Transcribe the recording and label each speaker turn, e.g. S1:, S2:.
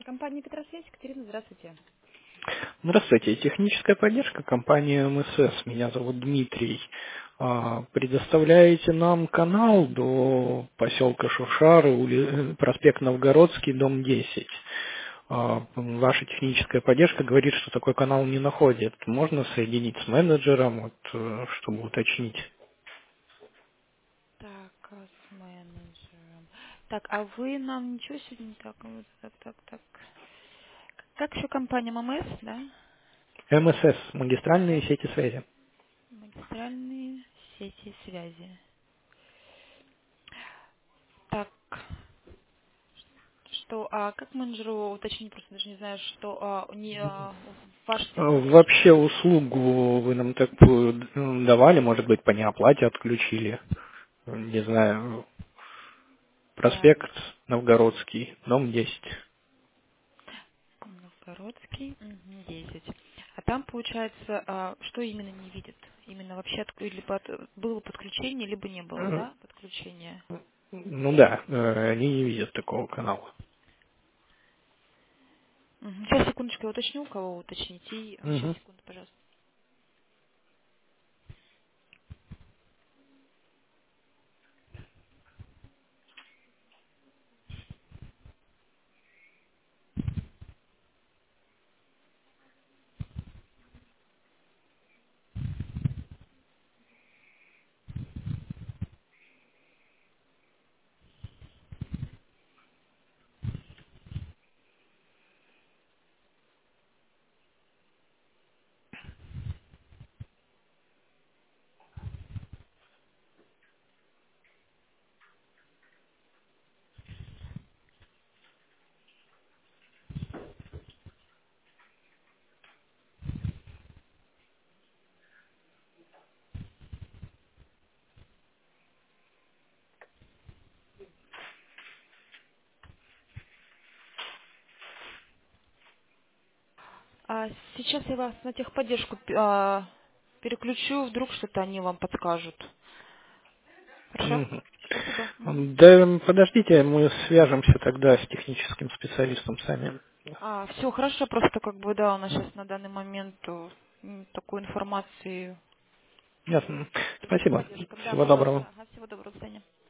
S1: Компания Петросвязь, Екатерина, здравствуйте.
S2: Здравствуйте, техническая поддержка компании МСС. Меня зовут Дмитрий. Предоставляете нам канал до поселка Шушары, проспект Новгородский, дом 10. Ваша техническая поддержка говорит, что такой канал не находит. Можно соединить с менеджером, чтобы уточнить?
S1: Так, с менеджером. Так, а вы нам ничего сегодня не так, так. Как еще компания ММС, да?
S2: МСС, магистральные
S1: ММС,
S2: сети связи.
S1: магистральные сети связи. Так, что, как менеджеру уточнить, просто даже не знаю, что ваш технический
S2: Вообще услугу вы нам такую давали, может быть, по неоплате отключили. Не знаю,
S1: так,
S2: проспект Новгородский, дом 10.
S1: Новгородский, 10. А там, получается, что именно не видит? Именно вообще было подключение, либо не было, да, подключения?
S2: Ну да, они не видят такого канала.
S1: Сейчас, секундочку, я уточню, у кого уточнить. И сейчас,
S2: Мгм.
S1: секунду, пожалуйста. Сейчас я вас на техподдержку переключу, вдруг что-то они вам подскажут. Хорошо?
S2: Мгм.
S1: Спасибо.
S2: Да подождите, мы свяжемся тогда с техническим специалистом сами.
S1: Все хорошо, просто как бы, да, у нас сейчас на данный момент такой информации
S2: Ясно.
S1: по
S2: Спасибо.
S1: техподдержкам. Да,
S2: Всего доброго.
S1: пожалуйста. Всего доброго, до свидания.